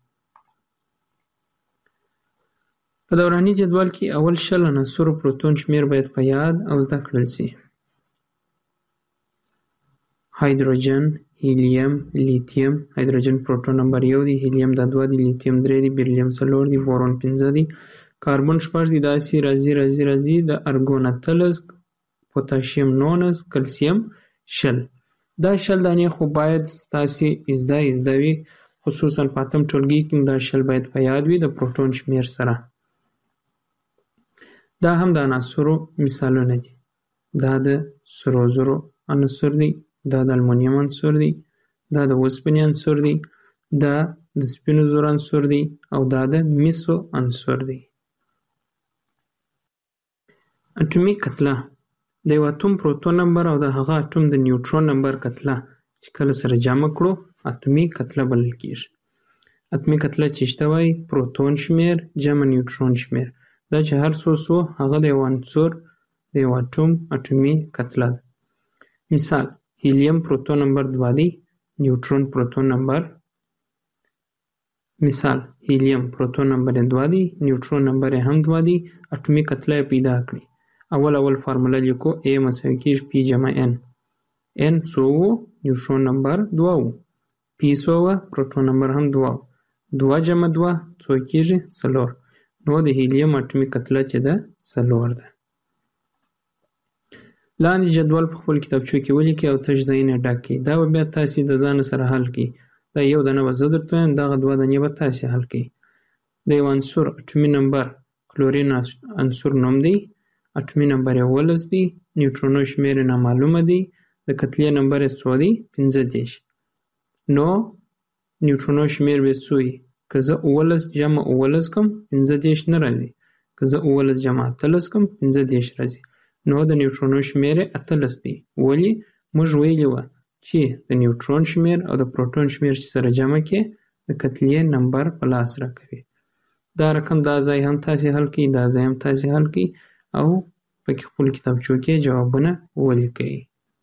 Speaker 6: په دوراني جدول کې اول 20 عناصرو پروټون شمیر باید په یاد او زده کړل شي. هایدروجن، هیلیم، لیتیم. هایدروجن پروټون نمبر 1 دی، هیلیم دا 2 دی، لیتیم 3 دی، بیریلیم 4 دی، بورون 5 دی، کاربن 6 دی، داسې راځي د ارګون 18، پوتاشیم 19، کلسیم 20. دا 20 دانې خو باید ستاسې زده وي، خصوصا په اتم ټولګي کې دا 20 باید په یاد وي د پروټون شمیر سره. دا هم د عناصرو مثالونه دي. دا د سرو زرو عنصر دی، دا د المونیم عنصر دی، دا د اوسپنې عنصر دی، دا د سپینو زرو عنصر دی او دا د مسو عنصر دی. اټومي کتله د یو اټوم پروټون نمبر او د هغه اټوم د نیوټرون نمبر کتله چې کله سره جمع کړو اټومي کتله بلل کېږي. اټومي کتله چې شته وایي پروټون شمیر جمع نیوټرون شمیر. دا چې هر څو هغه د یو عنصر د یو اټوم اټومي کتله ده. مثال هیلیم پروټون نمبر 2 دی، نیوټرون پروټون نمبر. مثال هیلیم پروټون نمبر 2 دی، نیوټرون نمبر هم 2 دی، اټومي کتله پیدا کړي. اول فارموله لیکو A مساوي کېږي P جمع N. N څو و؟ نیوټرون نمبر 2 و. P څو و؟ پروټون نمبر هم 2 و. 2 جمع 2 څو کېږي؟ 4. نو د هیلیم اټومي کتله چې ده 4 ده. لاندې جدول په خپل کتابچو کې ولیکئ او تش ځایونه ډک کړئ. دا به بیا تاسې د ځان سره حل کړئ. دا یو دانه به زه درته وایم، دغه 2 دانې به تاسې حل کړئ. د یو عنصر اټومي نمبر کلورین عنصر نوم دی، اټومي نمبر 11 دی، نیوټرونو شمیر نامعلومه دی، د کتلې نمبر څو دی؟ 15. نو نیوټرونو شمیر به څو وي؟ که زه 11 جمع 11 کم 15 نه راځي، که زه 11 جمع 18 کم 15 راځي. نو د نیوټرونو شمیر 18 دی. ولی موږ ویلی وه چې د نیوټرون شمیر او د پروټون شمیر چې سره جمع کې د کتلې نمبر په لاس راکوي. دا رقم دا ځای هم تاسې حل کړئ، دا ځای هم تاسې حل کړئ او پکې خپل کتابچو کې جوابونه ولیکئ.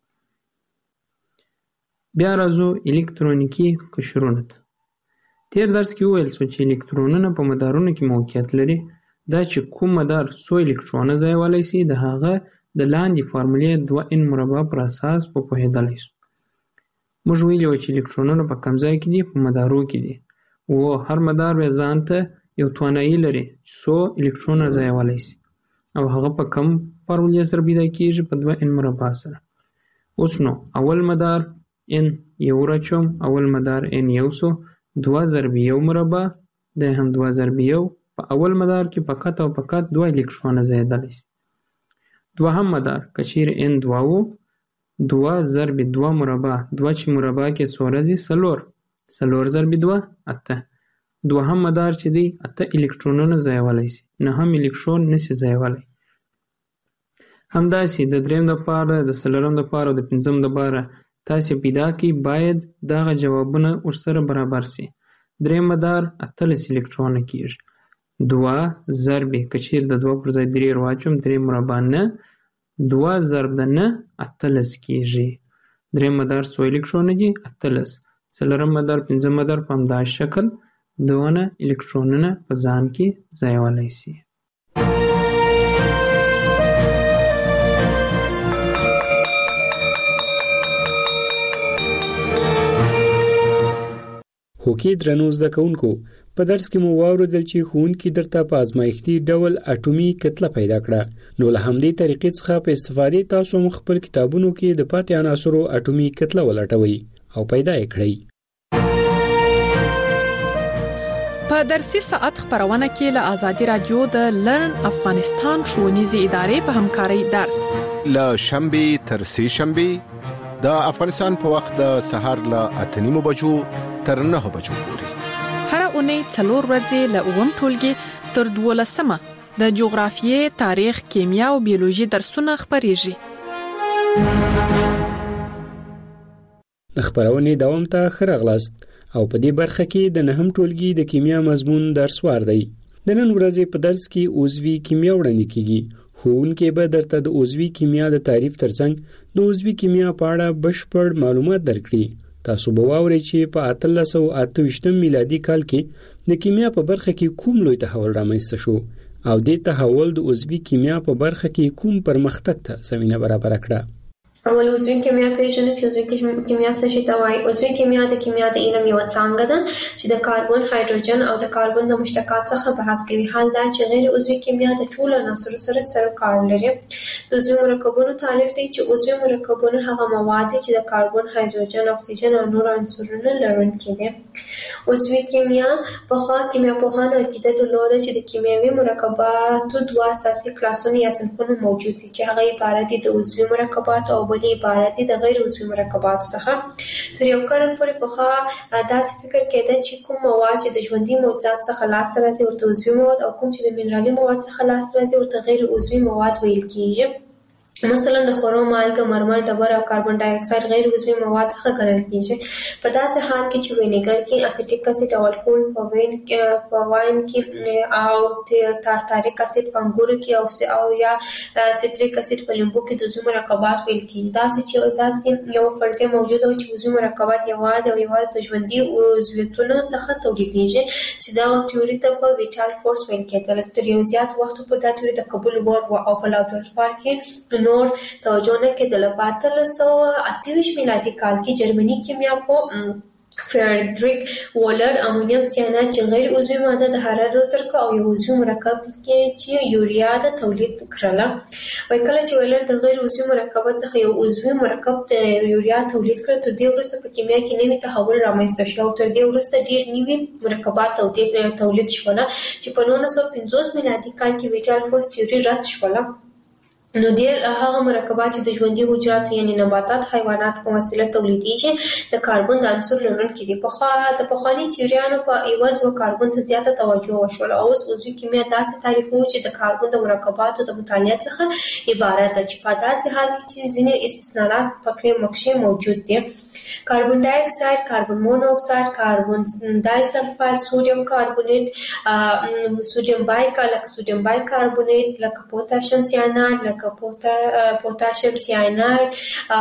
Speaker 6: بیا راځو الکترونیکي قشرونو ته. تیر درس کې وویل شو چې الکترونونه په مدارونو کې موقعیت لري. دا چې کوم مدار څو الکترونه ځایولی شي د هغه د لاندې فارمولې 2n مربع پر اساس په پوهېدلی شو. موږ ویلي وو چې الکترونونه په کوم ځای کې دي؟ په مدارو کې دي. هر مدار بیا ځان ته یو توانایي لري چې څو الکترونه ځایولی شي او هغه په کوم فارمولې سره پیدا کېږي؟ په 2n مربع سره. اوس نو اول مدار n یو راچوم، اول مدار n یو سو، 2 ضرب 1 مربع دا هم 2 ضرب 1. په اول مدار کې فقط او فقط 2 الکترونه ځایدلی شي. دوهم مدار که چیرې n 2 و، 2 ضرب 2 مربع، 2 چې مربع کې څو راځي؟ 4. 4 ضرب 2 8. دوهم مدار چې دی 8 الکترونونه ځایولی شي، 9 الکترون نشي ځایولی. همداسې د دریم دپاره، د څلورم دپاره او د پنځم دپاره تاسې پیدا کړئ، باید دغه جوابونه ورسره برابر شي. دریم مدار 18 الکترونه کېږي. 2 ضرب که چیرې د 2 پر ځای 3 واچوم، 3 مربع 9، 2 ضرب د 9 18 کېږي. دریم مدار څو الکترونه دي؟ 18. څلورم مدار، پنځم مدار په همدا شکل دونه الکترونونه په ځان کې ځایولی شي.
Speaker 5: هوکې درنو زده کوونکو، په درس کې مو واورېدل چې ښوونکي درته په ازمایښتي ډول اټومي کتله پیدا کړه. نو له همدې طریقې څخه په استفادې تاسو هم خپل کتابونو کې د پاتې عناصرو اټومي کتله ولټوئ او پیدا یې کړئ.
Speaker 4: په درسي ساعت خبرونه کې له آزادي رادیو د لرن افغانستان ښوونیزې ادارې په همکارۍ درس
Speaker 7: له شنبه تر سه شنبه د افغانستان په وخت د سهار له 8:30 بجو تر 9 بجو پورې.
Speaker 4: هر اونۍ 4 ورځې له اووم ټولګي تر 12مه د جغرافیې، تاریخ، کیمیا او بیولوژي درسونه خبريږي.
Speaker 5: خبرونه دوام ته خرغلاست او په دې برخه کې د نهم ټولګي د کیمیا مضمون درس وار دی. د نن ورځې په درس کې عضوي کیمیا وړاندې کیږي. ښوونکی به درته د عضوي کیمیا د تعریف ترڅنګ د عضوي کیمیا په اړه بشپړ معلومات درکړي. تاسو به واورئ چې په 1328 میلادي کال کې د کیمیا په برخه کې کوم لوی تحول رامنځته شو او دې تحول د عضوي کیمیا په برخه کې کوم پرمختګ ته زمينه برابر کړه.
Speaker 8: اول عضوي کیمیا پیژنو چې عضوي کیمیا څه شي ته وایي. عضوي کیمیا د کیمیا د علم یو څانګه ده چې د کاربن، هایدروجن او د کاربن د مشتقات څخه بحث کوي. حال دا چې غیر عضوي کیمیا د ټولو عناصرو سره کار لري. د عضوي مرکبونو تعریف دی چې عضوي مرکبونه هغه مواد دي چې د کاربن، هایدروجن، اکسیجن او نور عنصرونه لرونکي دي. عضوي کیمیا په خوا کیمیاپوهانو عقیده درلوده چې د کیمیاوي مرکباتو دوه اساسي کلاسونه یا صنفونه موجود دي چې هغه عبارت دي د عضوي مرکبات او بلې عبارت دي د غیر عضوي مرکبات څخه. تر یو قرن پورې په خوا داسې فکر کېده چې کوم مواد چې د ژوندي موجودات څخه لاسته راځي ورته عضوي مواد او کوم چې د منرالي مواد څخه لاسته راځي ورته غیر عضوي مواد ویل کېږي. مثلا د خورو مالګه، مرمر، ډبر او کاربن ډای اکساید غیر عضوي مواد څخه ګڼل کېږي. په داسې حال کې چې وینیګر کې اسیټیک اسید او الکول په واین کې او تارتاریک اسید په انګورو کې او یا سیتریک اسید په لیمبو کې د عضوي مرکبات ویل کېږي. داسې یو فرضیه موجوده و چې عضوي مرکبات یوازې د ژوندي عضویتونو څخه تولیدېږي چې دا تیوري ته په ویټال فورس ویل کېدل. تر یو زیات وخت پورې دا تیوري د قبول وړ و او په لابراتوار کې نور توجه نه کېدله. په 1828 میلادي کال کې جرمني کیمیاپوه فریدریک وولر امونیم سیانات چې غیر عضوي ماده د حرارت ترکه او یو عضوي مرکب کې چې یوریا د تولید کړله. وای کله چې وولر د غیر عضوي مرکب څخه یو عضوي مرکب د یوریا تولید کړ، تر دې وروسته په کیمیا کې نوی تحول رامنځته شو او تر دې وروسته ډیر نوي مرکبات تولید شول چې په 1950 میلادي کال کې ویټال فورس تیوري رد شول. نو ډیر هغه مرکبات چې د ژوندي حجراتو یعنی نباتات، حیوانات په وسیله تولیدېږي د کاربن د عنصر لرونکي دي. د پخواني تیوریانو په عوض و کاربن ته زیاته توجه وشول. اوس عضوي کیمیا داسې تعریفوي چې د کاربن د مرکباتو د مطالعه څخه عبارت ده چې په داسې حال کې چې ځینې استثناءات پکې مکشې موجود دي. کاربن ډای اکساید، کاربن مونو اکساید، کاربن ډای سلفاید، سوډیم کاربونیټ، سوډیم بای کاربونیټ، لکه پوتاشیم سیاناید، لکه پوتاشیم سیاناید،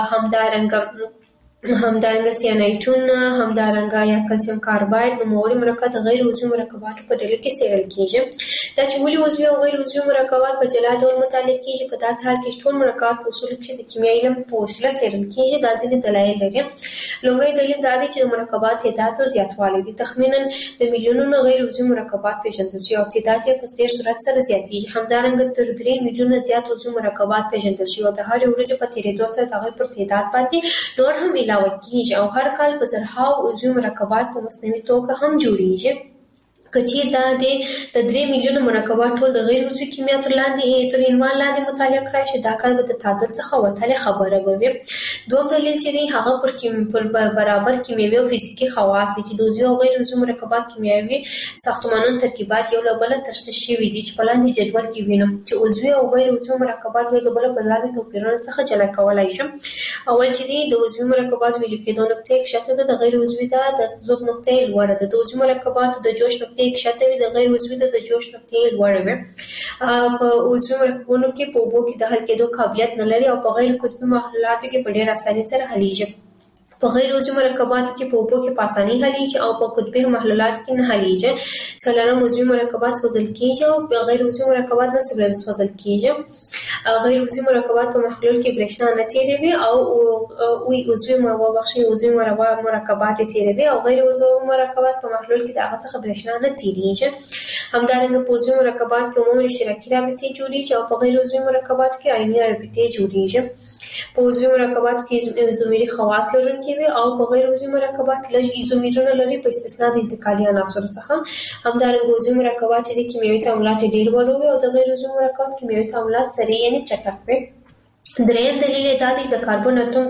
Speaker 8: همدارنګه سیانایټون، همدارنګه یا کلسیم کارباید نوموړي مرکبات د غیر عضوي مرکباتو په ډله کې څیړل کېږي. دا چې ولې عضوي او غیر عضوي مرکبات په جلا ډول مطالعه کېږي، په داسې حال کې ټول مرکبات په اصولو کې د کیمیاوي علم په وسیله څیړل کېږي. دا ځینې دلایل لري. لومړی دلیل دا دی چې د مرکبات تعداد او زیاتوالی دي. تخمینا د میلیونونو غیر عضوي مرکبات پیژندل شوي او تعداد یې په ډېر سرعت سره زیاتېږي. همدارنګه تر 3 میلیونه زیات عضوي مرکبات پیژندل شوي او د هرې ورځې په تېرېدو سره د هغوی پر تعداد باندې نور هم علاوه کیږي او هر کال په زرهاو عضوي مرکبات په مصنوعي توګه هم جوړیږي. کچیر دا د 3 میلیونه مرکبات ټول د غیر عضوي کیمیا تر عنوان لاندې مطالعه کړای شي، دا کار به د تعادل څخه وتلې خبره به وي. دوم دلیل چې دی هغه پر برابر کیمیاوي او فزیکي خواص چې د عضوي او غیر عضوي مرکبات کیمیاوي ساختمانونو ترکیبات یو له بله تشخیص شوي دي چې په لاندې جدول کې وینم چې عضوي او غیر عضوي مرکبات یو له بله په لاندې توپیرونو څخه جلا کولای شم. اول چې دی د عضوي مرکبات ویلو کېدو نقطې کښته ده، د غیر عضوي ده د ذوب نقطې لوړه ده. د عضوي مرکباتو د جوش نقطې کښته وي، د غیر عضوي د جوش نقطې لوړه وي. په عضوي مرکبونو کې په اوبو کې د حل کېدو قابلیت نه لري او په غیر قطبي محلولاتو کې په ډېر اسانۍ سره حلیږي. په غیر عضوي مرکباتو کې په اوبو کې په اسانۍ حلیږي او په قطبي محلولاتو کې نه حلیږي. څلورم عضوي مرکبات سوځل کېږي او په غیر عضوي مرکبات نه سوځل کېږي. غیر عضوي مرکبات په محلول کې برېښنا نه تیروي او عضوي مرکبات تیروي او غیر عضوي مرکبات په محلول کې د هغه څخه برېښنا نه تیریږي. همدارنګه په عضوي مرکبات کې عمومي اشتراکي رابطې جوړیږي او په غیر عضوي مرکبات کې آیوني رابطې جوړیږي. په عضوي مرکباتو کې ایزومري خواص لرونکي وي او په غیر عضوي مرکبات کې لږ ایزومرونه لري په استثناء د انتقالي عناصرو څخه. همدارنګه عضوي مرکبات چې د کیمیاوي تعاملات ډېر ولو وي او د غیر عضوي مرکبات کیمیاوي تعاملات سریع یعنی چټک وي. دریم دلیل دا دی د کاربن اټوم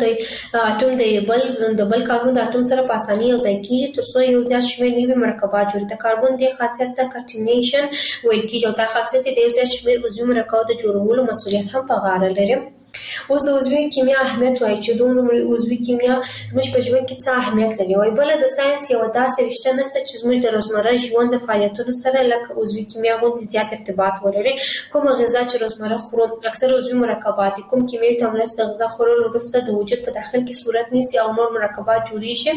Speaker 8: د بل کاربن د اټوم سره په اسانۍ یو ځای کیږي ترڅو یو زیات شمېر نوي مرکبات جوړ د کاربن د خاصیت ته کټینیشن ویل کیږي او دا خاصیت د یو زیات شمېر عضوي مرکبات د جوړولو مسؤلیت هم په غاړه لري. اوس د عضوي کیمیا اهمیت وایي چې دومره عضوي کیمیا موږ په ژوند کې څه اهمیت لري. وایي بل د ساينس یو داسې رشته نشته چې زموږ د روزمره ژوند د فعالیتونو سره لکه عضوي کیمیا باندې زیات ارتباط ولري. کومه غذا چې روزمره خورو اکثر عضوي مرکبات کوم کیمیاوي تعاملات د غذا خوړلو وروسته د وجود په داخل کې صورت نیسي او نور مرکبات جوړیږي.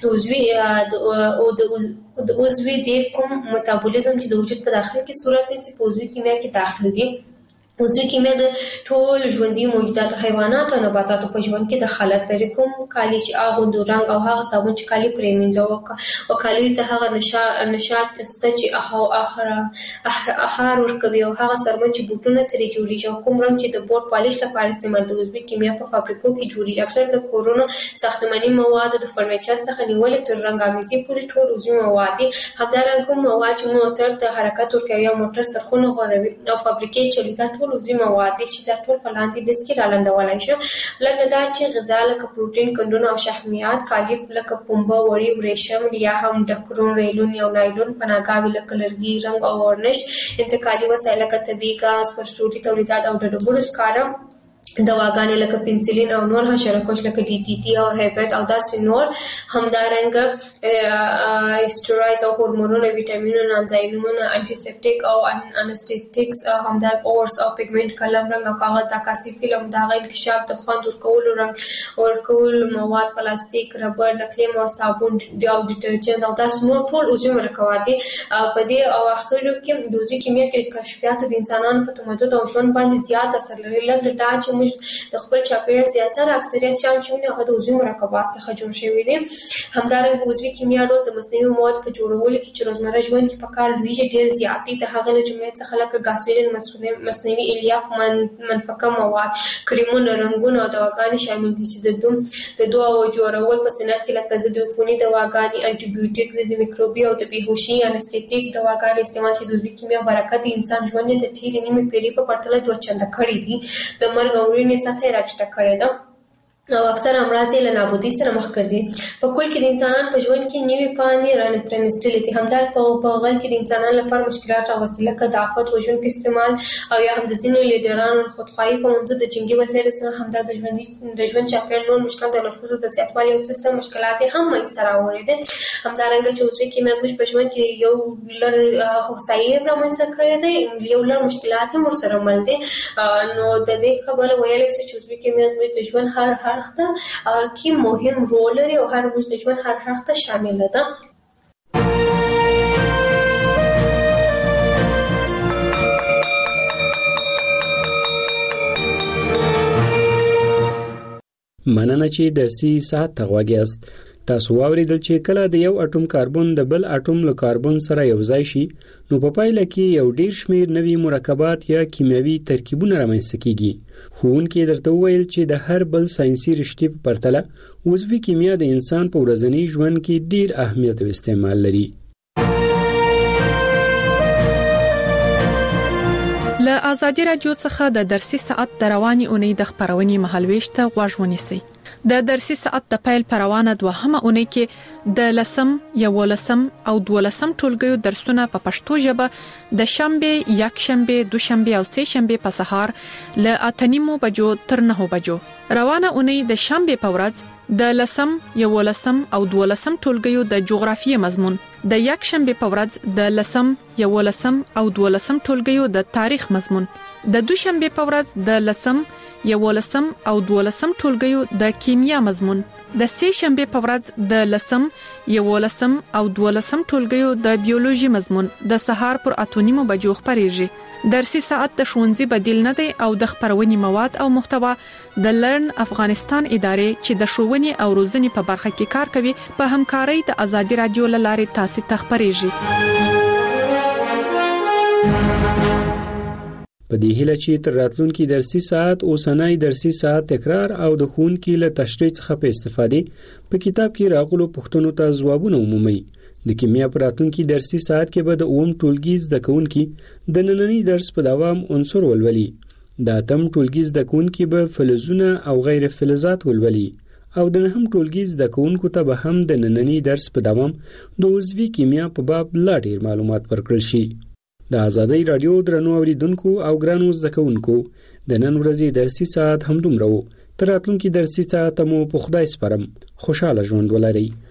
Speaker 8: د عضوي د کوم میتابولیزم چې د وجود په داخل کې صورت نیسي په عضوي کیمیا کې داخل دي. عضوي کیمیا د ټول ژوندي موجودات حیوانات او نباتات په ژوند کې دخالت لري. کوم کالی چې اغوندو رنگ او هغه صابون چې کالی پرې مینځو او کالی ته هغه نشاط است چې احار ورکوي او هغه سرمن چې بوټونه ترې جوړیږي او کوم رنگ چې د بورډ پالیش لپاره استعمال د عضوي کیمیا په فابریکو کې جوړیږي. اکثر د کورونو ساختماني مواد د فرنیچر څخه نیولې تر رنگ امیزي پورې ټول عضوي مواد دي. همدارنګه کوم مواد چې موټر ته حرکت ورکوي او موټر سرخونه غوړوي او فابریکې چلیدا عضوي مواد چې د ټول په لاندې لیست کې رالنډولای شو. لکه دا چې غذا لکه پروتین کندونه او شحمیات کالی لکه پنبه وړي ورېشم یا هم ډکرون ریلون یا نایلون پناهګاوي لکه لرګي رنګ او ورنش انتقالي وسایل لکه طبي غاز پرسټوري تولیدات او د ډبرو سکاره دواګانې لکه پنسلین او نور حشرکش لکه ډي ټي ټي او هیپټ او داسې نور. همدارنګه اسټروایډز او هورمونونه ویټامینونه انزایمونه انټي سیپټیک او انستیټیکس همدارنګه اورس او پیګمنټ قلم رنګ او کاغذ عکاسي فلم دغه انکشاف د خوند ورکولو رنګ ورکول مواد پلاستیک ربر نقلي مواد صابون او ډیټرجنټ او داسې نور ټول عضوي مرکبات دي. په دې اواخرو کې د عضوي کیمیا کې کشفیات د انسانانو په تمدن او ژوند باندې زیات اثر لري. لکه دا چې د خپل چاپیریال زیاتره اکثریت شان چې هغه د عضوي مرکبات څخه جوړ شوی دي. همدارنګه عضوي کیمیا رول د مصنوعي موادو په جوړولو کې چې روزمره ژوند کې په کار لویږي ډیر زیات دي. د هغه له جملې څخه لکه غاسولین مصنوعي الیاف منفکه مواد کریمونه رنګونه او دواګانې شامل دي چې د دواو جوړول په صنعت کې لکه ضد عفوني دواګانې انټي بیوټیک ضد میکروبي او د بیهوشي انستیټیک دواګانې استعمال چې د عضوي کیمیا برکت انسان ژوند د تیرې نیمه پیړۍ په پرتله 2 چنده کړی دي. د مرګ او مړینې سطح راټیټه کړې ده او اکثر امراض له نابودي سره مخ کړي. په کل کې د انسانانو په ژوند کې نوې پانې رانپرانستلې دي. همدارنګه په غل کې د انسانانو لپاره مشکلات راوستي لکه د آفت وژونکو استعمال او یا هم د ځینو لیډرانو خودخواهي په منځ د جنگي وسایلو سره همدا د ژوند چاپیریال نور مشکل د نفوذ د زیاتوالي او څه مشکلات هم منځته راوړي دي. همدارنګه چې عضوي کیمیا زموږ په ژوند کې یو لړ هوساینې رامنځته کړې دي یو لړ مشکلات هم ورسره مل دي. نو د دې خبره ویلای شو چې عضوي کیمیا زموږ د ژوند هر کې مهم رول لري او هر موږ د ژوند هر اړخ ته شامل ده.
Speaker 5: مننه چې درسي ساعت ته غوږیاست. تاسو واوریدل چې کله د یو اټوم کاربن د بل اټوم له کاربن سره یو ځای شي نو په پایله کې یو ډیر شمیر نوي مرکبات یا کیمیاوي ترکیبونه رامنځته کیږي. ښوونکي درته وویل چې د هر بل ساينسي رشتې په پرتله عضوي کیمیا د انسان په ورځني ژوند کې ډیر اهمیت او استعمال لري.
Speaker 4: له آزادي رادیو څخه د درسي ساعت د رواني اونۍ د خبرونې مهالويش ته غوږ ونیسئ. د درسي ساعت د پیل پروانه دوهمه اونۍ کې د 10 11 او 12 ټولګیو درسونه په پښتو ژبه د شنبه، یکشنبه، دوشنبه او سه شنبه په سهار له 8:30 بجو تر 9 بجو. روانه اونۍ د شنبه په ورځ د 10 11 او 12 ټولګیو د جغرافیې مضمون، د یکشنبه په ورځ د 10 11 او 12 ټولګیو د تاریخ مضمون، د دوشنبه په ورځ د 10 11 او 12 ټولګیو د کیمیا مضمون، د سه شنبه په ورځ د 10 11 او 12 ټولګیو د بیولوژي مضمون د سهار پر 8:30 بجو خبريږي. درسي ساعت د ښوونځي بدیل نه دی او د خبرونې مواد او محتوا د لرن افغانستان ادارې چې د ښوونې او روزنې په برخه کې کار کوي په همکارۍ د آزادي رادیو لارې تاسو ته خبريږي.
Speaker 5: په دې هیله چې تر راتلونکي درسي ساعت اوسنۍ درسي ساعت تکرار او د ښوونکي له تشریح څخه په استفادې په کتاب کې راغلو پوښتنو ته ځوابونه عمومي. د کیمیا په راتلونکي درسي ساعت کې به د اوم ټولګي زده کوونکي د نننۍ درس په دوام عنصر ولولي. د اتم ټولګي زده کوونکي به فلزونه او غیر فلزات ولولي او د نهم ټولګي زده کوونکو ته به هم د ننني درس په دوام د عضوي کیمیا په باب لا ډیر معلومات ورکړل شي. د آزادۍ رادیو درنو اوریدونکو او ګرانو زده کوونکو د نن ورځې درسي ساعت همدومره و. تر راتلونکي درسي ساعت مو په خدای سپارم. خوشاله ژوند ولرئ.